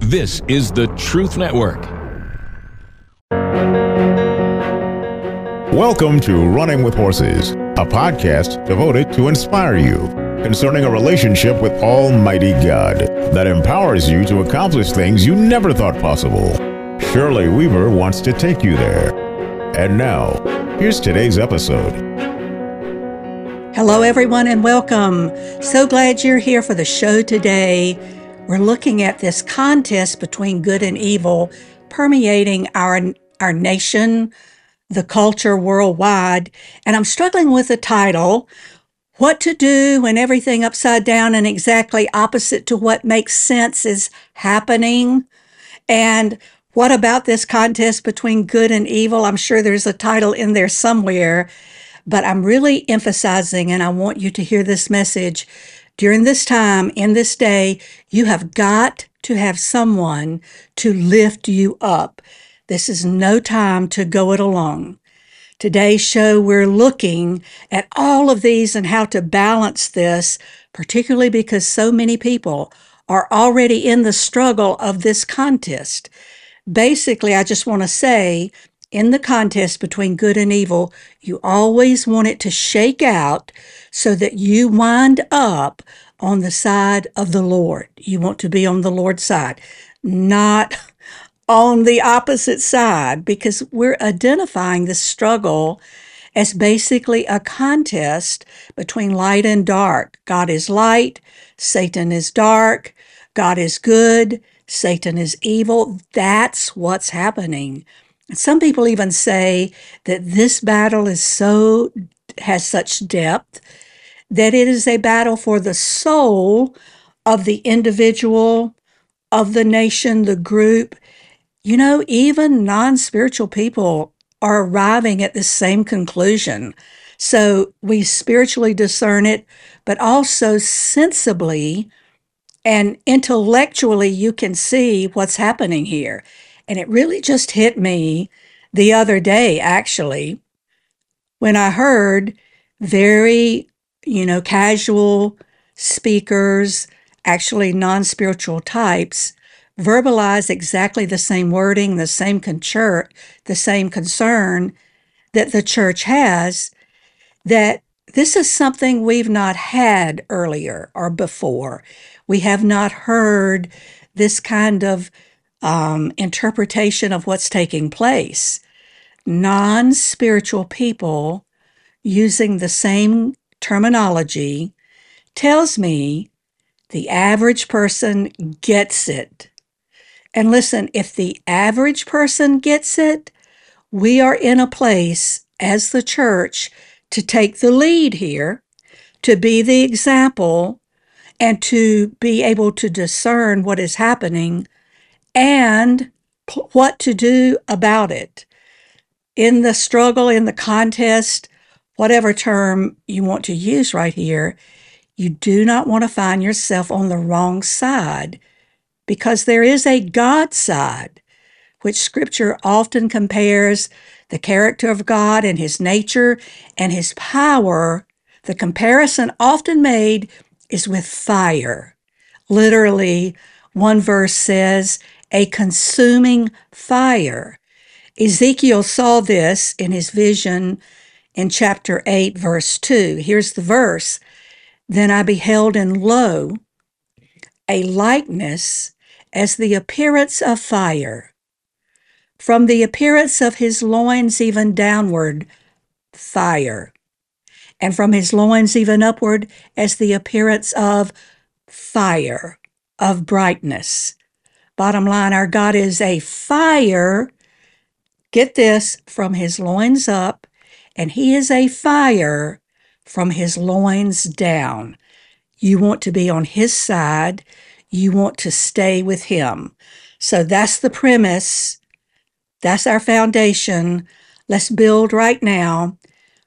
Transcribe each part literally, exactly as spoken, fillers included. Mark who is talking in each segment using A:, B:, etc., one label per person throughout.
A: This is the Truth Network.
B: Welcome to Running with Horses, a podcast devoted to inspire you concerning a relationship with Almighty God that empowers you to accomplish things you never thought possible. Shirley Weaver wants to take you there. And now, here's today's episode.
C: Hello, everyone, and welcome. So glad you're here for the show today. We're looking at this contest between good and evil permeating our, our nation, the culture worldwide. And I'm struggling with the title, What to Do When Everything Upside Down and Exactly Opposite to What Makes Sense is Happening. And what about this contest between good and evil? I'm sure there's a title in there somewhere, but I'm really emphasizing, and I want you to hear this message. During this time, in this day, you have got to have someone to lift you up. This is no time to go it alone. Today's show, we're looking at all of these and how to balance this, particularly because so many people are already in the struggle of this contest. Basically, I just want to say, in the contest between good and evil, you always want it to shake out so that you wind up on the side of the Lord. You want to be on the Lord's side, not on the opposite side, because we're identifying this struggle as basically a contest between light and dark. God is light, Satan is dark, God is good, Satan is evil. That's what's happening. Some people even say that this battle is so, has such depth that it is a battle for the soul of the individual, of the nation, the group. You know, even non-spiritual people are arriving at the same conclusion. So we spiritually discern it, but also sensibly and intellectually you can see what's happening here. And it really just hit me the other day, actually, when I heard very, you know, casual speakers, actually non-spiritual types, verbalize exactly the same wording, the same concern, the same concern that the church has, that this is something we've not had earlier or before. We have not heard this kind of um, interpretation of what's taking place. Non-spiritual people using the same terminology tells me the average person gets it. And listen, if the average person gets it, we are in a place as the church to take the lead here, to be the example, and to be able to discern what is happening and what to do about it. In the struggle, in the contest, whatever term you want to use right here, you do not want to find yourself on the wrong side, because there is a God side, which Scripture often compares the character of God and His nature and His power. The comparison often made is with fire. Literally, one verse says, a consuming fire. Ezekiel saw this in his vision in chapter eight, verse two. Here's the verse. Then I beheld, and lo, a likeness as the appearance of fire. From the appearance of his loins even downward, fire. And from his loins even upward as the appearance of fire, of brightness. Bottom line, our God is a fire, get this, from his loins up, and he is a fire from his loins down. You want to be on his side. You want to stay with him. So that's the premise. That's our foundation. Let's build right now.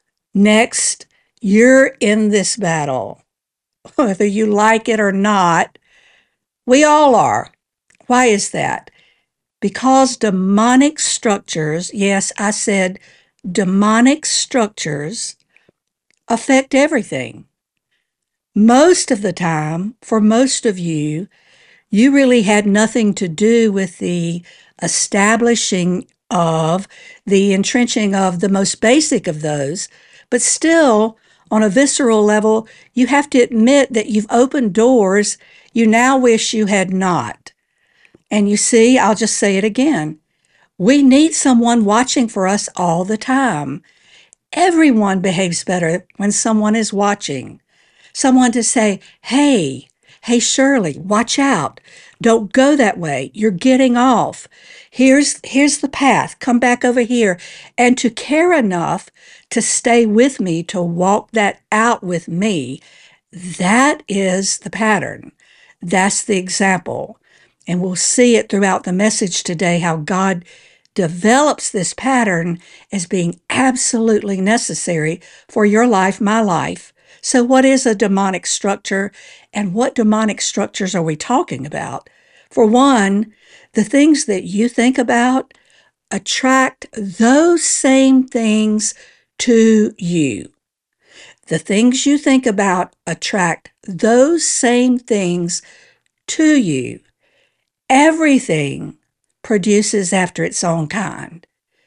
C: Next, you're in this battle. Whether you like it or not, we all are. Why is that? Because demonic structures, yes, I said demonic structures affect everything. Most of the time, for most of you, You really had nothing to do with the establishing of, the entrenching of the most basic of those. But still, on a visceral level, you have to admit that you've opened doors you now wish you had not. And you see, I'll just say it again. We need someone watching for us all the time. Everyone behaves better when someone is watching. Someone to say, hey, hey, Shirley, watch out. Don't go that way. You're getting off. Here's, here's the path. Come back over here. And to care enough to stay with me, to walk that out with me, that is the pattern. That's the example. And we'll see it throughout the message today, how God develops this pattern as being absolutely necessary for your life, my life. So what is a demonic structure, and what demonic structures are we talking about? For one, the things that you think about attract those same things to you. The things you think about attract those same things to you. Everything produces after its own kind.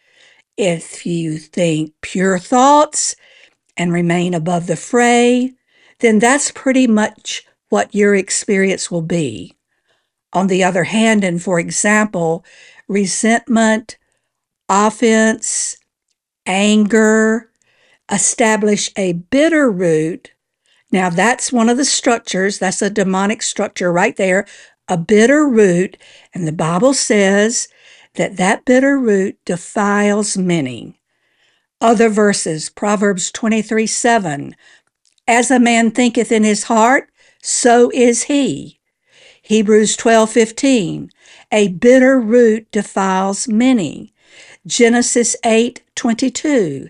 C: If you think pure thoughts and remain above the fray, then that's pretty much what your experience will be. On the other hand, and for example, resentment, offense, anger, establish a bitter root. Now that's one of the structures. That's a demonic structure right there, a bitter root. And the Bible says that that bitter root defiles many. Other verses, Proverbs twenty-three seven, as a man thinketh in his heart, so is he. Hebrews twelve fifteen, a bitter root defiles many. Genesis eight twenty-two,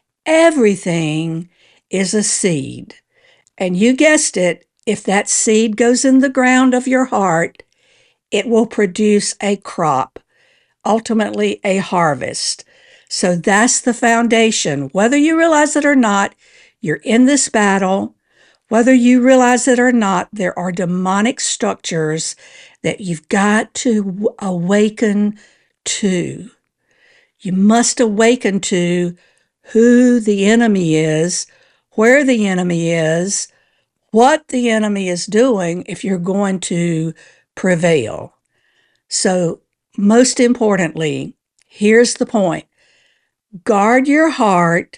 C: everything is a seed. And you guessed it, if that seed goes in the ground of your heart, it will produce a crop, ultimately a harvest. So that's the foundation. Whether you realize it or not, you're in this battle. Whether you realize it or not, there are demonic structures that you've got to awaken to. You must awaken to who the enemy is, where the enemy is, what the enemy is doing if you're going to prevail. So most importantly, here's the point. Guard your heart,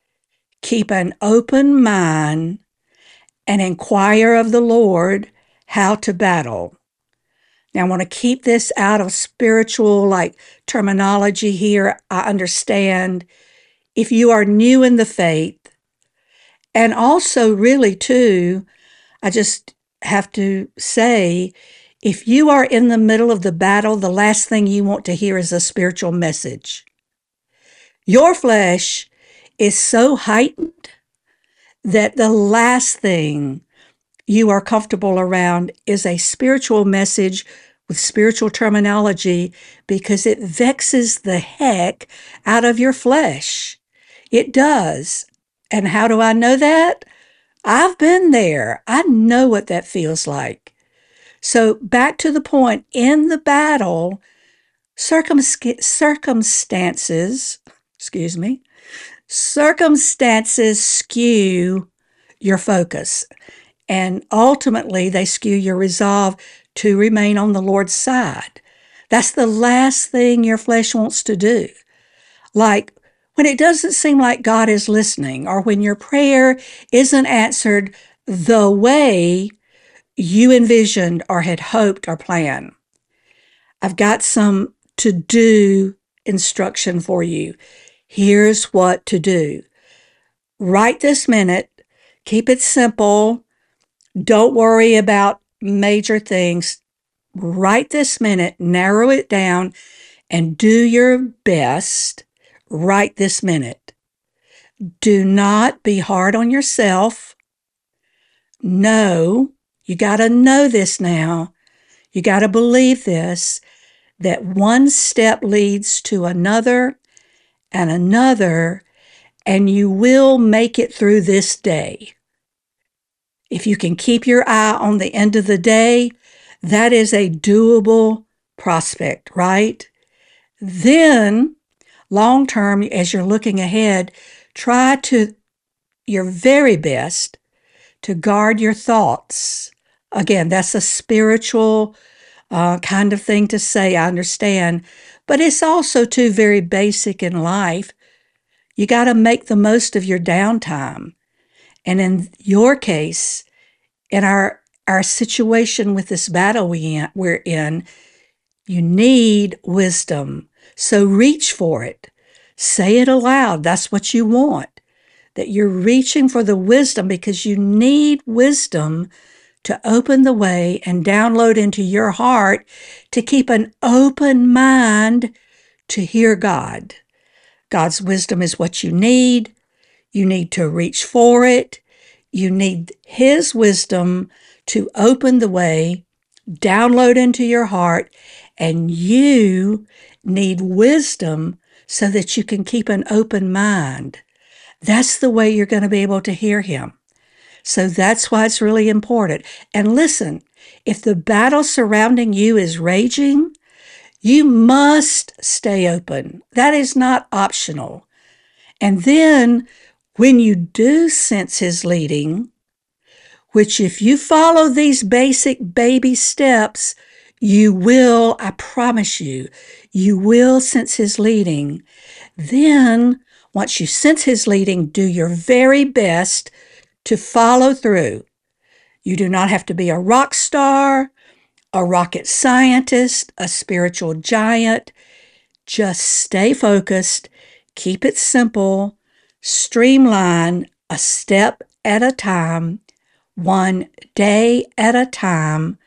C: keep an open mind, and inquire of the Lord how to battle. Now, I want to keep this out of spiritual like terminology here. I understand if you are new in the faith, and also really too, I just have to say, if you are in the middle of the battle, the last thing you want to hear is a spiritual message. Your flesh is so heightened that the last thing you are comfortable around is a spiritual message with spiritual terminology, because it vexes the heck out of your flesh. It does. And how do I know that? I've been there. I know what that feels like. So back to the point, in the battle, circumsc- circumstances, excuse me, circumstances skew your focus. And ultimately, they skew your resolve to remain on the Lord's side. That's the last thing your flesh wants to do. Like when it doesn't seem like God is listening, or when your prayer isn't answered the way you envisioned or had hoped or planned. I've got some to-do instruction for you. Here's what to do. Right this minute, keep it simple. Don't worry about major things. Right this minute, narrow it down, and do your best right this minute. Do not be hard on yourself. No, you got to know this now. You got to believe this, that one step leads to another and another, and you will make it through this day. If you can keep your eye on the end of the day, That is a doable prospect, right? Then, long term, as you're looking ahead, try to your very best to guard your thoughts. Again, that's a spiritual uh, kind of thing to say, I understand, but it's also too very basic in life. You got to make the most of your downtime. And in your case, in our our situation with this battle we in, we're in, you need wisdom. So reach for it. Say it aloud. That's what you want. That you're reaching for the wisdom because you need wisdom to open the way and download into your heart to keep an open mind to hear God. God's wisdom is what you need. You need to reach for it. You need His wisdom to open the way, download into your heart, and you need wisdom so that you can keep an open mind. That's the way you're going to be able to hear Him. So that's why it's really important. And listen, if the battle surrounding you is raging, you must stay open. That is not optional. And then when you do sense His leading, which if you follow these basic baby steps, you will, I promise you, you will sense His leading. Then, once you sense His leading, do your very best to follow through. You do not have to be a rock star, a rocket scientist, a spiritual giant. Just stay focused, keep it simple, streamline a step at a time, one day at a time.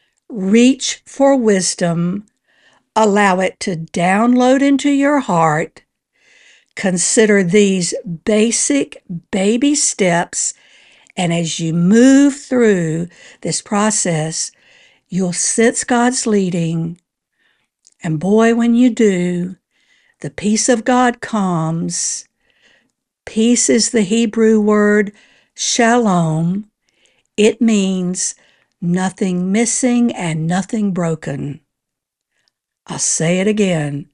C: Reach for wisdom, allow it to download into your heart. Consider these basic baby steps, and as you move through this process, you'll sense God's leading. And boy, when you do, the peace of God comes. Peace is the Hebrew word shalom. It means nothing missing and nothing broken. I'll say it again.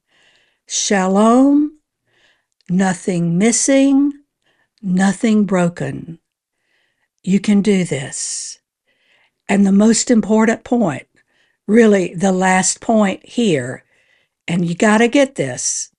C: Shalom, nothing missing, nothing broken. You can do this. And the most important point, really the last point here, and you got to get this,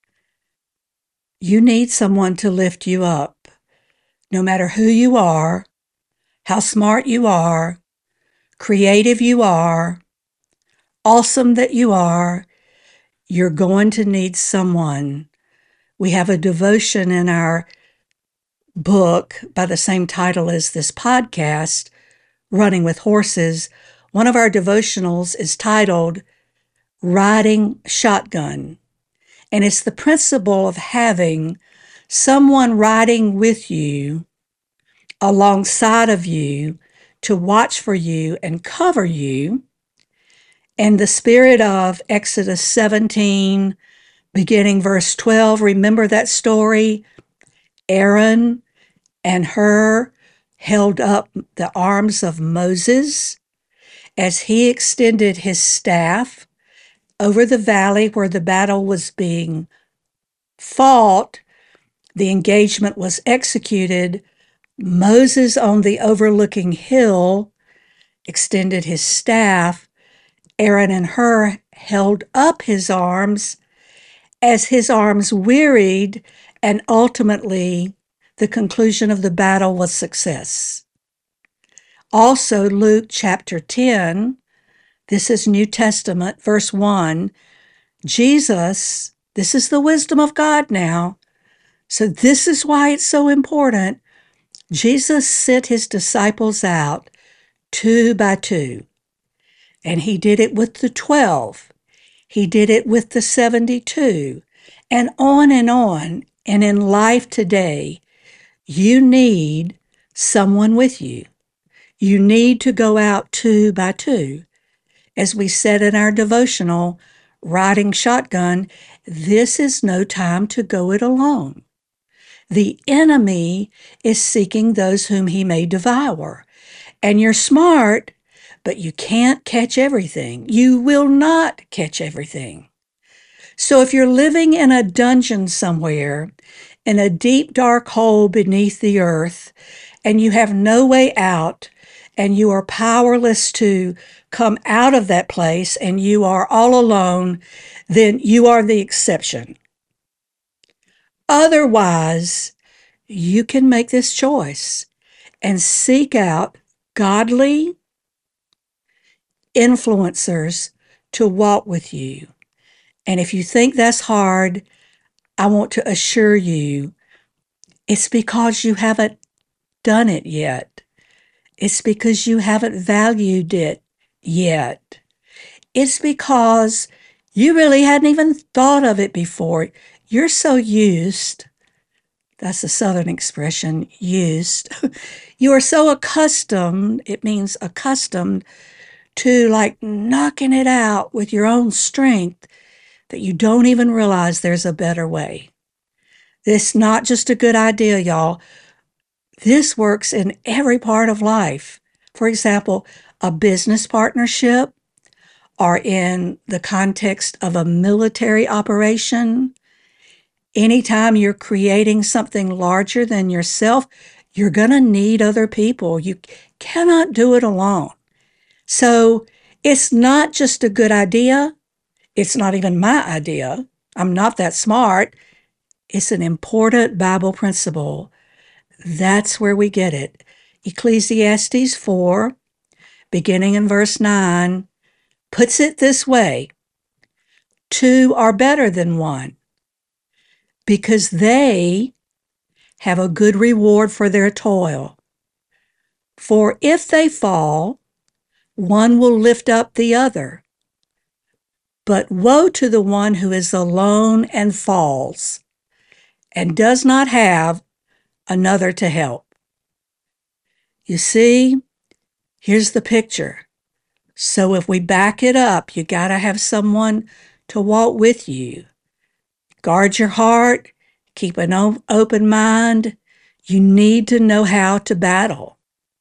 C: you need someone to lift you up. No matter who you are, how smart you are, creative you are, awesome that you are, you're going to need someone. We have a devotion in our book by the same title as this podcast, Running with Horses. One of our devotionals is titled Riding Shotgun. And it's the principle of having someone riding with you, alongside of you, to watch for you and cover you. And the spirit of Exodus seventeen, beginning verse twelve, remember that story? Aaron and Hur held up the arms of Moses as he extended his staff over the valley where the battle was being fought. The engagement was executed. Moses, on the overlooking hill, extended his staff. Aaron and Hur held up his arms as his arms wearied, and ultimately the conclusion of the battle was success. Also, Luke chapter ten, this is New Testament, verse one, Jesus, this is the wisdom of God now, so this is why it's so important. Jesus sent his disciples out two by two, and he did it with the twelve. He did it with the seventy-two, and on and on. And in life today, you need someone with you. You need to go out two by two. As we said in our devotional, Riding Shotgun, this is no time to go it alone. The enemy is seeking those whom he may devour. And you're smart, but you can't catch everything. You will not catch everything. So if you're living in a dungeon somewhere, in a deep, dark hole beneath the earth, and you have no way out, and you are powerless to come out of that place, and you are all alone, then you are the exception. Otherwise, you can make this choice and seek out godly influencers to walk with you. And if you think that's hard, I want to assure you, it's because you haven't done it yet. It's because you haven't valued it yet. It's because you really hadn't even thought of it before. You're so used, that's a Southern expression, used. You are so accustomed, it means accustomed, to like knocking it out with your own strength that you don't even realize there's a better way. This is not just a good idea, y'all. This works in every part of life. For example, a business partnership, or in the context of a military operation. Anytime you're creating something larger than yourself, you're going to need other people. You cannot do it alone. So it's not just a good idea. It's not even my idea. I'm not that smart. It's an important Bible principle. That's where we get it. Ecclesiastes four, beginning in verse nine, puts it this way: two are better than one, because they have a good reward for their toil. For if they fall, one will lift up the other. But woe to the one who is alone and falls, and does not have another to help. You see, here's the picture. So if we back it up, you got to have someone to walk with you. Guard your heart, keep an open mind. You need to know how to battle.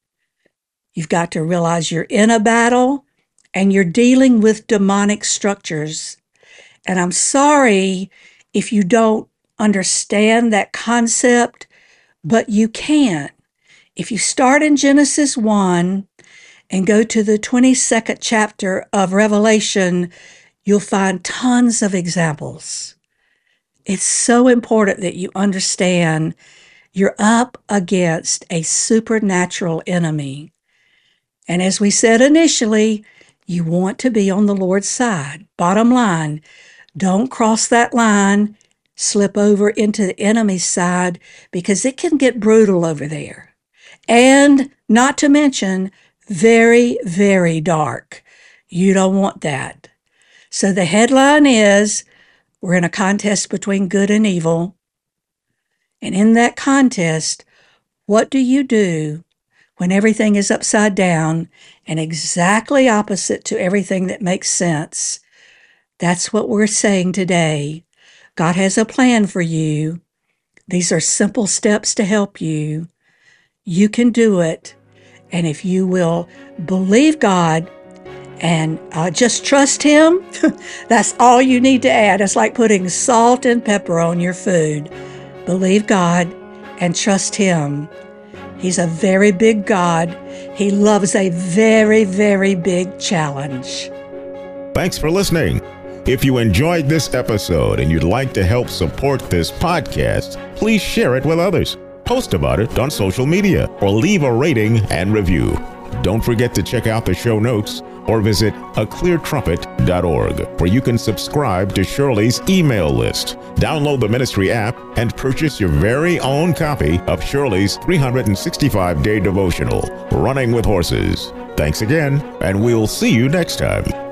C: You've got to realize you're in a battle and you're dealing with demonic structures. And I'm sorry if you don't understand that concept, but you can. If you start in Genesis one and go to the twenty-second chapter of Revelation, you'll find tons of examples. It's so important that you understand you're up against a supernatural enemy. And as we said initially, you want to be on the Lord's side. Bottom line, don't cross that line, slip over into the enemy's side, because it can get brutal over there. And not to mention, very, very dark. You don't want that. So the headline is, we're in a contest between good and evil. And in that contest, what do you do when everything is upside down and exactly opposite to everything that makes sense? That's what we're saying today. God has a plan for you. These are simple steps to help you. You can do it. And if you will believe God and uh, just trust Him, that's all you need to add. It's like putting salt and pepper on your food. Believe God and trust Him. He's a very big God. He loves a very, very big challenge.
B: Thanks for listening. If you enjoyed this episode and you'd like to help support this podcast, please share it with others. Post about it on social media or leave a rating and review. Don't forget to check out the show notes or visit a clear trumpet dot org, where you can subscribe to Shirley's email list, download the ministry app, and purchase your very own copy of Shirley's three hundred sixty-five day devotional, Running with Horses. Thanks again, and we'll see you next time.